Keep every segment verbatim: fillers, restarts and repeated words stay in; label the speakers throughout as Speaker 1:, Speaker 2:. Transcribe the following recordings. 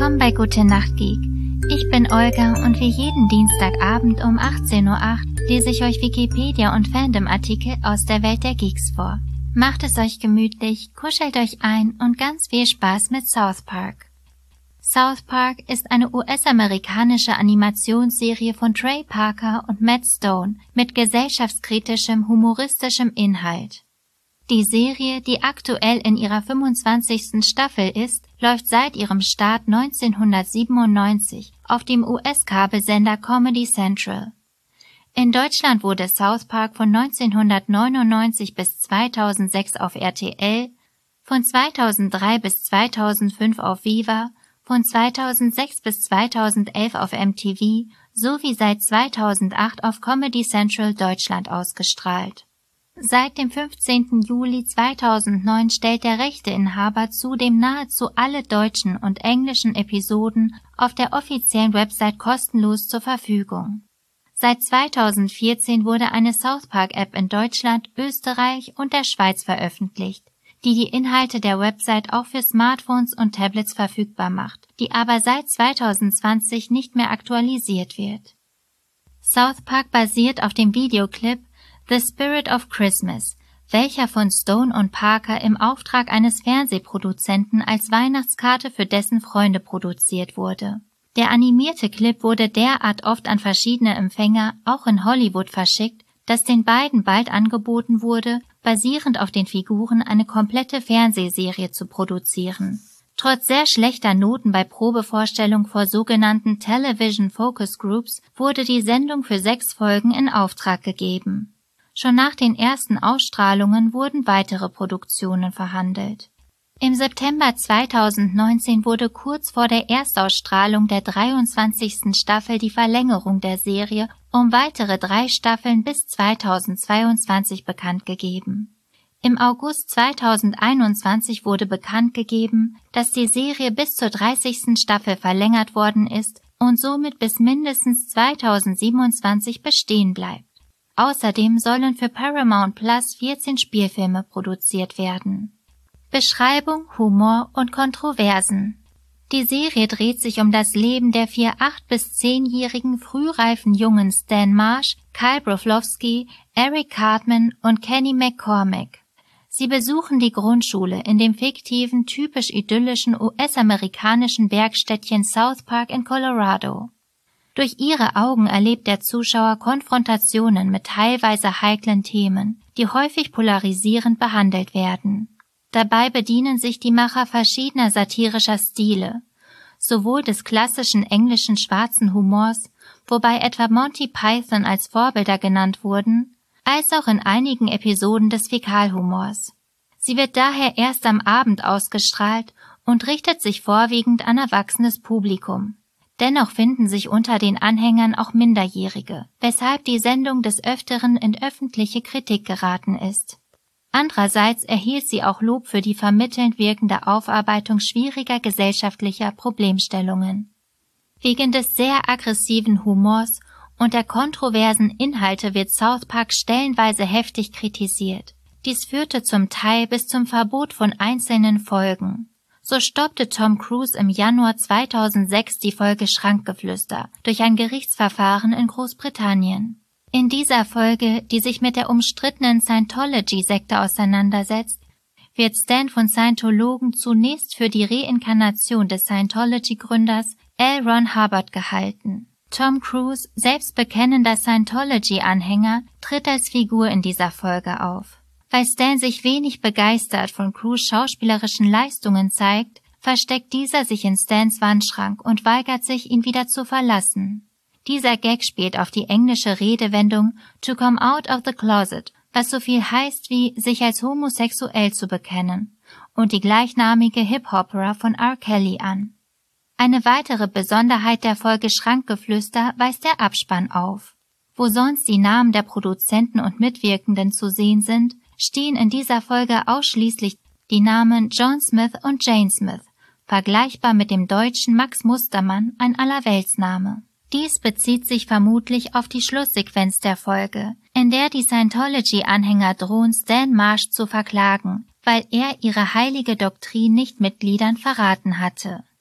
Speaker 1: Willkommen bei Gute Nacht Geek. Ich bin Olga und wie jeden Dienstagabend um achtzehn Uhr acht lese ich euch Wikipedia und Fandom-Artikel aus der Welt der Geeks vor. Macht es euch gemütlich, kuschelt euch ein und ganz viel Spaß mit South Park. South Park ist eine U S-amerikanische Animationsserie von Trey Parker und Matt Stone mit gesellschaftskritischem, humoristischem Inhalt. Die Serie, die aktuell in ihrer fünfundzwanzigsten Staffel ist, läuft seit ihrem Start neunzehnhundertsiebenundneunzig auf dem U S-Kabelsender Comedy Central. In Deutschland wurde South Park von neunzehnhundertneunundneunzig bis zweitausendsechs auf R T L, von zweitausenddrei bis zweitausendfünf auf Viva, von zweitausendsechs bis zweitausendelf auf M T V sowie seit zweitausendacht auf Comedy Central Deutschland ausgestrahlt. Seit dem fünfzehnten Juli zweitausendneun stellt der Rechteinhaber zudem nahezu alle deutschen und englischen Episoden auf der offiziellen Website kostenlos zur Verfügung. Seit zweitausendvierzehn wurde eine South Park App in Deutschland, Österreich und der Schweiz veröffentlicht, die die Inhalte der Website auch für Smartphones und Tablets verfügbar macht, die aber seit zweitausendzwanzig nicht mehr aktualisiert wird. South Park basiert auf dem Videoclip The Spirit of Christmas, welcher von Stone und Parker im Auftrag eines Fernsehproduzenten als Weihnachtskarte für dessen Freunde produziert wurde. Der animierte Clip wurde derart oft an verschiedene Empfänger, auch in Hollywood, verschickt, dass den beiden bald angeboten wurde, basierend auf den Figuren eine komplette Fernsehserie zu produzieren. Trotz sehr schlechter Noten bei Probevorstellung vor sogenannten Television Focus Groups wurde die Sendung für sechs Folgen in Auftrag gegeben. Schon nach den ersten Ausstrahlungen wurden weitere Produktionen verhandelt. Im September zweitausendneunzehn wurde kurz vor der Erstausstrahlung der dreiundzwanzigsten Staffel die Verlängerung der Serie um weitere drei Staffeln bis zweitausendzweiundzwanzig bekannt gegeben. Im August zweitausendeinundzwanzig wurde bekannt gegeben, dass die Serie bis zur dreißigsten Staffel verlängert worden ist und somit bis mindestens zweitausendsiebenundzwanzig bestehen bleibt. Außerdem sollen für Paramount Plus vierzehn Spielfilme produziert werden. Beschreibung, Humor und Kontroversen. Die Serie dreht sich um das Leben der vier acht- bis zehnjährigen frühreifen Jungen Stan Marsh, Kyle Broflovski, Eric Cartman und Kenny McCormack. Sie besuchen die Grundschule in dem fiktiven, typisch idyllischen U S-amerikanischen Bergstädtchen South Park in Colorado. Durch ihre Augen erlebt der Zuschauer Konfrontationen mit teilweise heiklen Themen, die häufig polarisierend behandelt werden. Dabei bedienen sich die Macher verschiedener satirischer Stile, sowohl des klassischen englischen schwarzen Humors, wobei etwa Monty Python als Vorbilder genannt wurden, als auch in einigen Episoden des Fäkalhumors. Sie wird daher erst am Abend ausgestrahlt und richtet sich vorwiegend an erwachsenes Publikum. Dennoch finden sich unter den Anhängern auch Minderjährige, weshalb die Sendung des Öfteren in öffentliche Kritik geraten ist. Andererseits erhielt sie auch Lob für die vermittelnd wirkende Aufarbeitung schwieriger gesellschaftlicher Problemstellungen. Wegen des sehr aggressiven Humors und der kontroversen Inhalte wird South Park stellenweise heftig kritisiert. Dies führte zum Teil bis zum Verbot von einzelnen Folgen. So stoppte Tom Cruise im Januar zweitausendsechs die Folge Schrankgeflüster durch ein Gerichtsverfahren in Großbritannien. In dieser Folge, die sich mit der umstrittenen Scientology-Sekte auseinandersetzt, wird Stan von Scientologen zunächst für die Reinkarnation des Scientology-Gründers L. Ron Hubbard gehalten. Tom Cruise, selbst bekennender Scientology-Anhänger, tritt als Figur in dieser Folge auf. Weil Stan sich wenig begeistert von Cruise' schauspielerischen Leistungen zeigt, versteckt dieser sich in Stans Wandschrank und weigert sich, ihn wieder zu verlassen. Dieser Gag spielt auf die englische Redewendung to come out of the closet, was so viel heißt wie sich als homosexuell zu bekennen, und die gleichnamige Hip-Opera von R. Kelly an. Eine weitere Besonderheit der Folge Schrankgeflüster weist der Abspann auf. Wo sonst die Namen der Produzenten und Mitwirkenden zu sehen sind, stehen in dieser Folge ausschließlich die Namen John Smith und Jane Smith, vergleichbar mit dem deutschen Max Mustermann, ein Allerweltsname. Dies bezieht sich vermutlich auf die Schlusssequenz der Folge, in der die Scientology-Anhänger drohen, Stan Marsh zu verklagen, weil er ihre heilige Doktrin Nichtmitgliedern verraten hatte.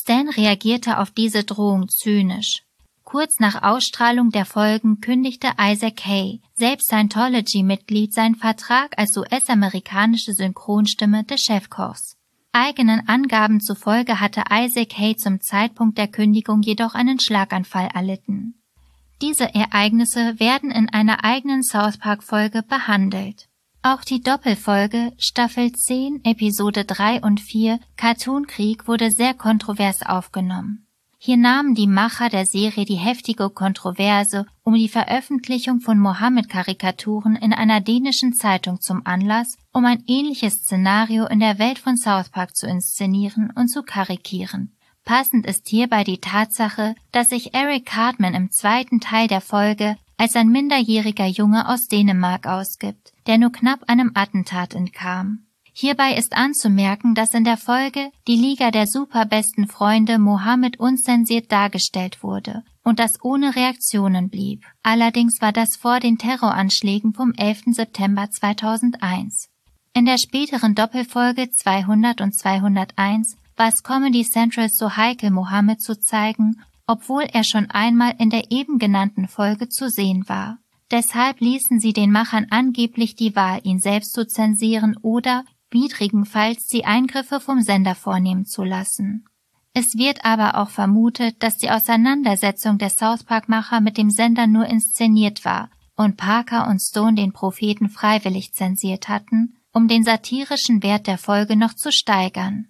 Speaker 1: Stan reagierte auf diese Drohung zynisch. Kurz nach Ausstrahlung der Folgen kündigte Isaac Hay, selbst Scientology-Mitglied, seinen Vertrag als U S-amerikanische Synchronstimme des Chefkochs. Eigenen Angaben zufolge hatte Isaac Hay zum Zeitpunkt der Kündigung jedoch einen Schlaganfall erlitten. Diese Ereignisse werden in einer eigenen South Park-Folge behandelt. Auch die Doppelfolge Staffel zehn, Episode drei und vier Cartoon Krieg wurde sehr kontrovers aufgenommen. Hier nahmen die Macher der Serie die heftige Kontroverse um die Veröffentlichung von Mohammed-Karikaturen in einer dänischen Zeitung zum Anlass, um ein ähnliches Szenario in der Welt von South Park zu inszenieren und zu karikieren. Passend ist hierbei die Tatsache, dass sich Eric Cartman im zweiten Teil der Folge als ein minderjähriger Junge aus Dänemark ausgibt, der nur knapp einem Attentat entkam. Hierbei ist anzumerken, dass in der Folge die Liga der superbesten Freunde Mohammed unzensiert dargestellt wurde und das ohne Reaktionen blieb. Allerdings war das vor den Terroranschlägen vom elften September zweitausendeins. In der späteren Doppelfolge zweihundert und zweihunderteins war es Comedy Central so heikel, Mohammed zu zeigen, obwohl er schon einmal in der eben genannten Folge zu sehen war. Deshalb ließen sie den Machern angeblich die Wahl, ihn selbst zu zensieren oder widrigenfalls die Eingriffe vom Sender vornehmen zu lassen. Es wird aber auch vermutet, dass die Auseinandersetzung der South Park-Macher mit dem Sender nur inszeniert war und Parker und Stone den Propheten freiwillig zensiert hatten, um den satirischen Wert der Folge noch zu steigern.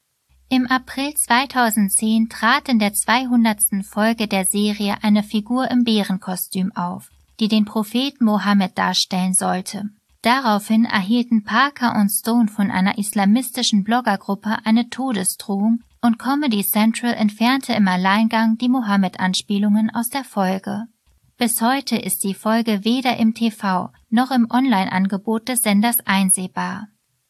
Speaker 1: Im April zweitausendzehn trat in der zweihundertsten Folge der Serie eine Figur im Bärenkostüm auf, die den Propheten Mohammed darstellen sollte. Daraufhin erhielten Parker und Stone von einer islamistischen Bloggergruppe eine Todesdrohung und Comedy Central entfernte im Alleingang die Mohammed-Anspielungen aus der Folge. Bis heute ist die Folge weder im T V noch im Online-Angebot des Senders einsehbar.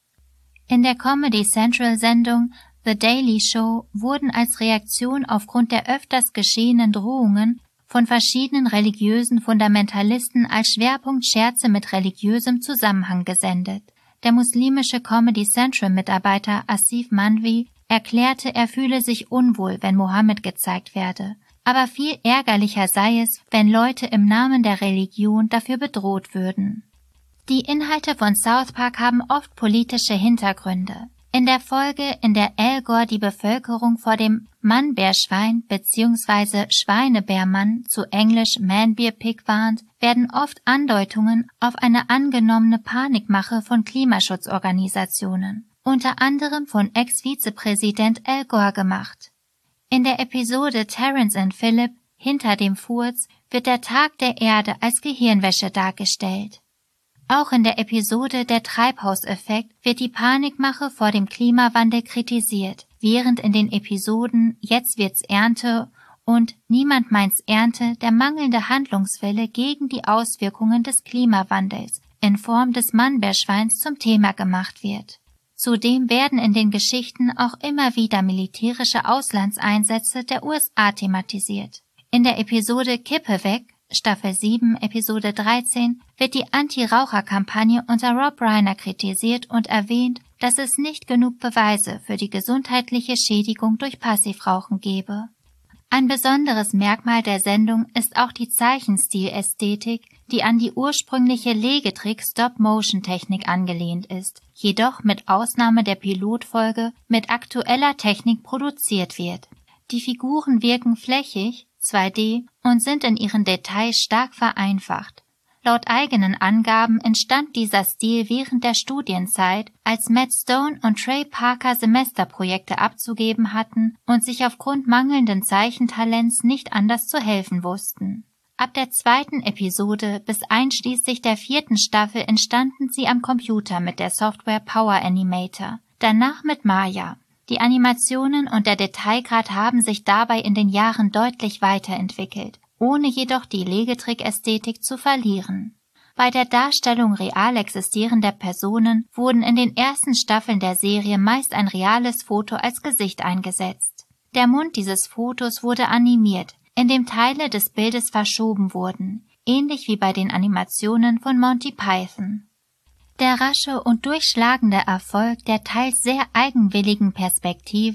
Speaker 1: In der Comedy Central-Sendung The Daily Show wurden als Reaktion aufgrund der öfters geschehenen Drohungen von verschiedenen religiösen Fundamentalisten als Schwerpunkt Scherze mit religiösem Zusammenhang gesendet. Der muslimische Comedy Central-Mitarbeiter Asif Manvi erklärte, er fühle sich unwohl, wenn Mohammed gezeigt werde, aber viel ärgerlicher sei es, wenn Leute im Namen der Religion dafür bedroht würden. Die Inhalte von South Park haben oft politische Hintergründe. In der Folge, in der Al Gore die Bevölkerung vor dem Mannbärschwein bzw. Schweinebärmann, zu Englisch Man-Bear-Pig, warnt, werden oft Andeutungen auf eine angenommene Panikmache von Klimaschutzorganisationen, unter anderem von Ex-Vizepräsident Al Gore gemacht. In der Episode Terrence and Phillip, Hinter dem Furz, wird der Tag der Erde als Gehirnwäsche dargestellt. Auch in der Episode Der Treibhauseffekt wird die Panikmache vor dem Klimawandel kritisiert, während in den Episoden Jetzt wird's Ernte und Niemand meint's Ernte der mangelnde Handlungswille gegen die Auswirkungen des Klimawandels in Form des Mannbärschweins zum Thema gemacht wird. Zudem werden in den Geschichten auch immer wieder militärische Auslandseinsätze der U S A thematisiert. In der Episode Kippe weg, Staffel sieben, Episode dreizehn, wird die Anti-Raucher-Kampagne unter Rob Reiner kritisiert und erwähnt, dass es nicht genug Beweise für die gesundheitliche Schädigung durch Passivrauchen gebe. Ein besonderes Merkmal der Sendung ist auch die Zeichenstil-Ästhetik, die an die ursprüngliche Legetrick-Stop-Motion-Technik angelehnt ist, jedoch mit Ausnahme der Pilotfolge mit aktueller Technik produziert wird. Die Figuren wirken flächig, zwei D und sind in ihren Details stark vereinfacht. Laut eigenen Angaben entstand dieser Stil während der Studienzeit, als Matt Stone und Trey Parker Semesterprojekte abzugeben hatten und sich aufgrund mangelnden Zeichentalents nicht anders zu helfen wussten. Ab der zweiten Episode bis einschließlich der vierten Staffel entstanden sie am Computer mit der Software Power Animator, danach mit Maya. Die Animationen und der Detailgrad haben sich dabei in den Jahren deutlich weiterentwickelt, ohne jedoch die Legetrick-Ästhetik zu verlieren. Bei der Darstellung real existierender Personen wurden in den ersten Staffeln der Serie meist ein reales Foto als Gesicht eingesetzt. Der Mund dieses Fotos wurde animiert, indem Teile des Bildes verschoben wurden, ähnlich wie bei den Animationen von Monty Python. Der rasche und durchschlagende Erfolg der teils sehr eigenwilligen Perspektiven,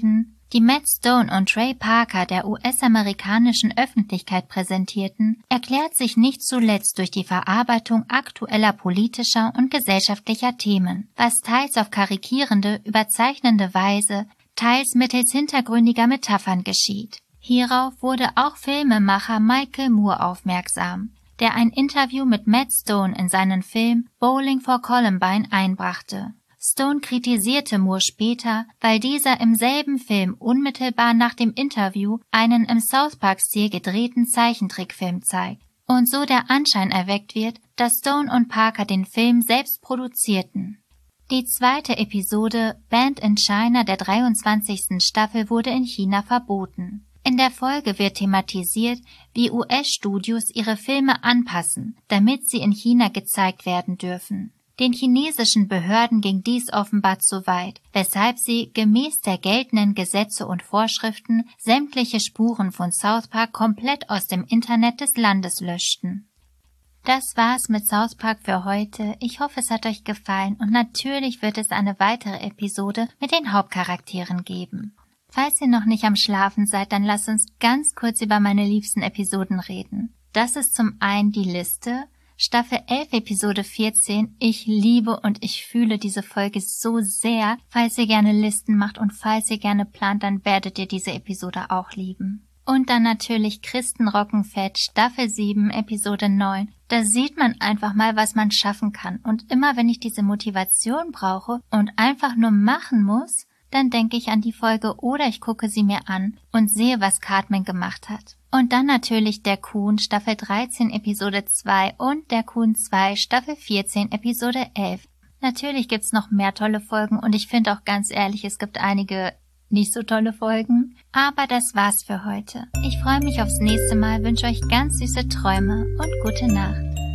Speaker 1: die Matt Stone und Trey Parker der U S-amerikanischen Öffentlichkeit präsentierten, erklärt sich nicht zuletzt durch die Verarbeitung aktueller politischer und gesellschaftlicher Themen, was teils auf karikierende, überzeichnende Weise, teils mittels hintergründiger Metaphern geschieht. Hierauf wurde auch Filmemacher Michael Moore aufmerksam, der ein Interview mit Matt Stone in seinen Film Bowling for Columbine einbrachte. Stone kritisierte Moore später, weil dieser im selben Film unmittelbar nach dem Interview einen im South Park-Stil gedrehten Zeichentrickfilm zeigt und so der Anschein erweckt wird, dass Stone und Parker den Film selbst produzierten. Die zweite Episode Band in China der dreiundzwanzigsten Staffel wurde in China verboten. In der Folge wird thematisiert, wie U S-Studios ihre Filme anpassen, damit sie in China gezeigt werden dürfen. Den chinesischen Behörden ging dies offenbar zu weit, weshalb sie gemäß der geltenden Gesetze und Vorschriften sämtliche Spuren von South Park komplett aus dem Internet des Landes löschten. Das war's mit South Park für heute. Ich hoffe, es hat euch gefallen und natürlich wird es eine weitere Episode mit den Hauptcharakteren geben. Falls ihr noch nicht am Schlafen seid, dann lasst uns ganz kurz über meine liebsten Episoden reden. Das ist zum einen die Liste, Staffel elf, Episode vierzehn. Ich liebe und ich fühle diese Folge so sehr. Falls ihr gerne Listen macht und falls ihr gerne plant, dann werdet ihr diese Episode auch lieben. Und dann natürlich Kristen Rockenfett, Staffel sieben, Episode neun. Da sieht man einfach mal, was man schaffen kann. Und immer wenn ich diese Motivation brauche und einfach nur machen muss, dann denke ich an die Folge oder ich gucke sie mir an und sehe, was Cartman gemacht hat. Und dann natürlich der Kuhn, Staffel dreizehn, Episode zwei und der Kuhn zwei, Staffel vierzehn, Episode elf. Natürlich gibt's noch mehr tolle Folgen und ich finde auch ganz ehrlich, es gibt einige nicht so tolle Folgen. Aber das war's für heute. Ich freue mich aufs nächste Mal, wünsche euch ganz süße Träume und gute Nacht.